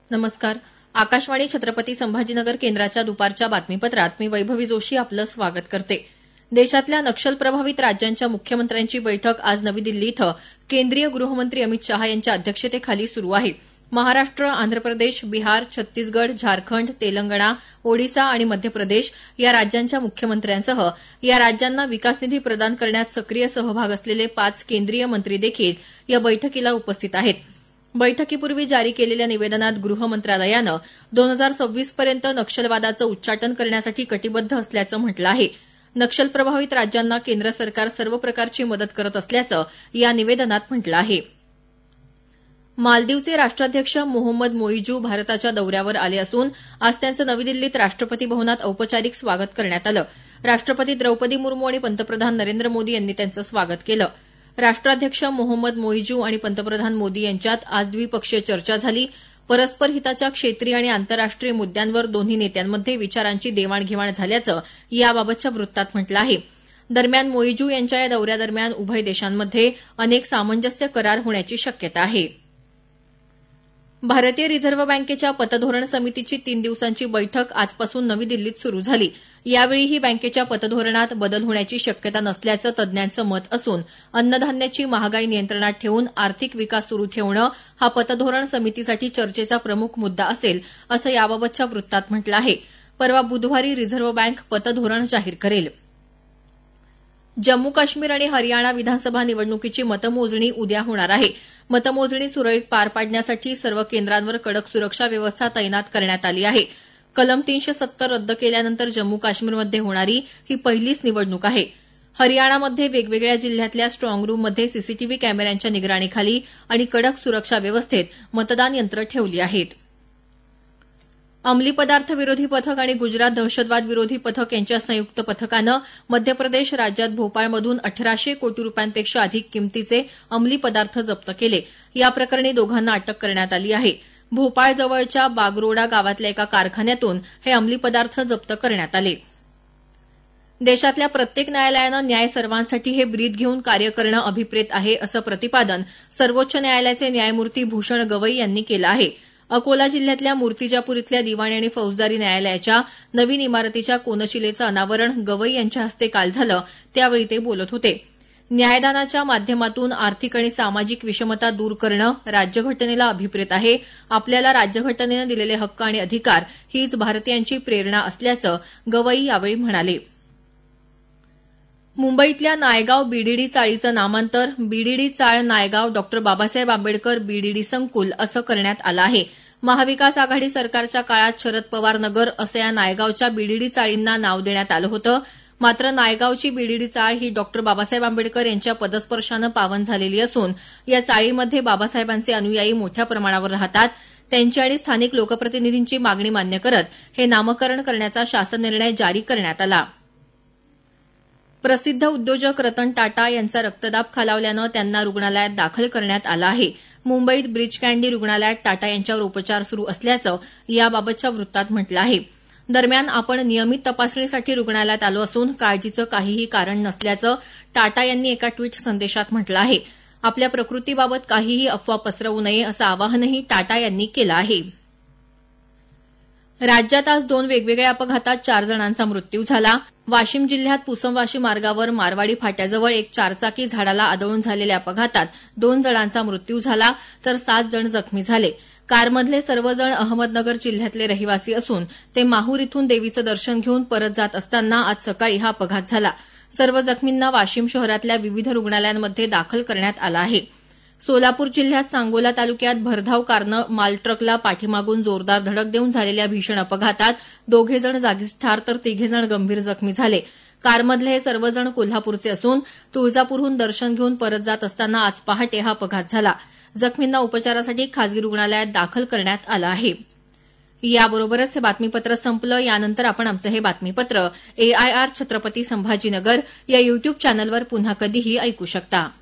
नमस्कार. आकाशवाणी छत्रपती संभाजीनगर केंद्राच्या दुपारच्या बातमीपत्रात मी वैभवी जोशी आपलं स्वागत करते. देशातल्या नक्षल प्रभावित राज्यांच्या मुख्यमंत्र्यांची बैठक आज नवी दिल्ली इथं केंद्रीय गृहमंत्री अमित शहा यांच्या अध्यक्षतेखाली सुरू आहे. महाराष्ट्र, आंध्र प्रदेश, बिहार, छत्तीसगड, झारखंड, तेलंगणा, ओडिसा आणि मध्य प्रदेश या राज्यांच्या मुख्यमंत्र्यांसह या राज्यांना विकास निधी प्रदान करण्यात सक्रिय सहभाग असलेले 5 केंद्रीय मंत्री देखील या बैठकीला उपस्थित आहेत. बैठकीपूर्वी जारी केलेल्या निवेदनात गृह मंत्रालयानं 2026 पर्यंत नक्षलवादाचं उच्चाटन करण्यासाठी कटिबद्ध असल्याचं म्हटलं आहे. नक्षल प्रभावित राज्यांना केंद्र सरकार सर्व प्रकारची मदत करत असल्याचं या निवेदनात म्हटलं आहे. मालदीवचे राष्ट्राध्यक्ष मोहम्मद मोईजू भारताच्या दौऱ्यावर आले असून आज त्यांचं नवी दिल्लीत राष्ट्रपती भवनात औपचारिक स्वागत करण्यात आलं. राष्ट्रपती द्रौपदी मुर्मू आणि पंतप्रधान नरेंद्र मोदी यांनी त्यांचं स्वागत केलं. राष्ट्राध्यक्ष मोहम्मद मोईजू आणि पंतप्रधान मोदी यांच्यात आज द्विपक्षीय चर्चा झाली. परस्पर हिताच्या क्षेत्रीय आणि आंतरराष्ट्रीय मुद्द्यांवर दोन्ही नेत्यांमध्ये विचारांची देवाणघेवाण झाल्याचं याबाबतच्या वृत्तात म्हटलं आहे. दरम्यान मोईजू यांच्या या दौऱ्यादरम्यान उभय देशांमध्ये अनेक सामंजस्य करार होण्याची शक्यता आहे. भारतीय रिझर्व्ह बँकेच्या पतधोरण समितीची 3 दिवसांची बैठक आजपासून नवी दिल्लीत सुरू झाली. यावेळीही बँकेच्या पतधोरणात बदल होण्याची शक्यता नसल्याचं तज्ज्ञांचं मत असून अन्नधान्याची महागाई नियंत्रणात ठेवून आर्थिक विकास सुरू ठेवणं हा पतधोरण समितीसाठी चर्चेचा प्रमुख मुद्दा असेल असं याबाबतच्या वृत्तात म्हटलं आहे. परवा बुधवारी रिझर्व्ह बँक पतधोरण जाहीर करेल. जम्मू काश्मीर आणि हरियाणा विधानसभा निवडणुकीची मतमोजणी उद्या होणार आहे. मतमोजणी सुरळीत पार पाडण्यासाठी सर्व केंद्रांवर कडक सुरक्षा व्यवस्था तैनात करण्यात आली आहे. कलम 370 रद्द केल्यानंतर जम्मू काश्मीरमध्ये होणारी ही पहिलीच निवडणूक आहे. हरियाणामध्ये वेगवेगळ्या जिल्ह्यातल्या स्ट्रॉंग रूममध्ये सीसीटीव्ही कॅमेऱ्यांच्या निगराणीखाली आणि कडक सुरक्षा व्यवस्थेत मतदान यंत्रं ठेवली आहेत. अंमली पदार्थ विरोधी पथक आणि गुजरात दहशतवाद विरोधी पथक यांच्या संयुक्त पथकानं मध्य प्रदेश राज्यात भोपाळमधून 1800 कोटी रुपयांपेक्षा अधिक किमतीचे अंमली पदार्थ जप्त केले. या प्रकरणी दोघांना अटक करण्यात आली आहे. भोपाळ जवळच्या बागरोडा गावातल्या एका कारखान्यातून हे अंमली पदार्थ जप्त करण्यात आले. देशातल्या प्रत्येक न्यायालयानं न्याय सर्वांसाठी हे ब्रीद घेऊन कार्य करणं अभिप्रेत आहे असं प्रतिपादन सर्वोच्च न्यायालयाचे न्यायमूर्ती भूषण गवई यांनी केलं आहे. अकोला जिल्ह्यातल्या मूर्तिजापूर इथल्या दिवाणी आणि फौजदारी न्यायालयाच्या नवीन इमारतीच्या कोनशिलेचं अनावरण गवई यांच्या हस्ते काल झालं त्यावेळी ते बोलत होते. न्यायदानाच्या माध्यमातून आर्थिक आणि सामाजिक विषमता दूर करणं राज्यघटनेला अभिप्रेत आहे. आपल्याला राज्यघटनेनं दिलेले हक्क आणि अधिकार हीच भारतीयांची प्रेरणा असल्याचं गवई यावेळी म्हणाले. मुंबईतल्या नायगाव बीडीडी चाळीचं नामांतर बीडीडी चाळ नायगाव डॉ. बाबासाहेब आंबेडकर बीडीडी संकुल असं करण्यात आलं आहे. महाविकास आघाडी सरकारच्या काळात शरद पवार नगर असं या नायगावच्या बीडीडी चाळींना नाव देण्यात आलं होतं. मात्र नायगावची बीडीडी चाळ ही डॉ. बाबासाहेब आंबेडकर यांच्या पदस्पर्शानं पावन झालेली असून या चाळीमध्ये बाबासाहेबांचे अनुयायी मोठ्या प्रमाणावर राहतात. त्यांची आणि स्थानिक लोकप्रतिनिधींची मागणी मान्य करत हे नामकरण करण्याचा शासन निर्णय जारी करण्यात आला. प्रसिद्ध उद्योजक रतन टाटा यांचा रक्तदाब खालावल्यानं त्यांना रुग्णालयात दाखल करण्यात आलं आहे. मुंबईत ब्रीच कँडी रुग्णालयात टाटा यांच्यावर उपचार सुरू असल्याचं याबाबतच्या वृत्तात म्हटलं आहे. दरम्यान आपण नियमित तपासणीसाठी रुग्णालयात आलो असून काळजीचं काहीही कारण नसल्याचं टाटा यांनी एका ट्विट संदेशात म्हटलं आहे. आपल्या प्रकृतीबाबत काहीही अफवा पसरवू नये असं आवाहनही टाटा यांनी केलं आहे. राज्यात आज 2 वेगवेगळ्या अपघातात 4 जणांचा मृत्यू झाला. वाशिम जिल्ह्यात पुसमवाशी मार्गावर मारवाडी फाट्याजवळ एक 4चाकी झाडाला आदळून झालेल्या अपघातात 2 जणांचा मृत्यू झाला तर 7 जण जखमी झाले. कारमधले सर्वजण अहमदनगर जिल्ह्यातले रहिवासी असून ते माहूर इथून देवीचं दर्शन घेऊन परत जात असताना आज सकाळी हा अपघात झाला. सर्व जखमींना वाशिम शहरातल्या विविध रुग्णालयांमध्ये दाखल करण्यात आलं आहे. सोलापूर जिल्ह्यात सांगोला तालुक्यात भरधाव कारनं माल ट्रकला पाठीमागून जोरदार धडक देऊन झालेल्या भीषण अपघातात 2 जण जागीच ठार तर 3 जण गंभीर जखमी झाले. कारमधले हे सर्वजण कोल्हापूरचे असून तुळजापूरहून दर्शन घेऊन परत जात असताना आज पहाटे हा अपघात झाला. जखमींना उपचारासाठी खासगी रुग्णालयात दाखल करण्यात आलं आहे. याबरोबरच हे बातमीपत्र संपलं. यानंतर आपण आमचं हे बातमीपत्र AIR छत्रपती संभाजीनगर या YouTube चॅनलवर पुन्हा कधीही ऐकू शकता.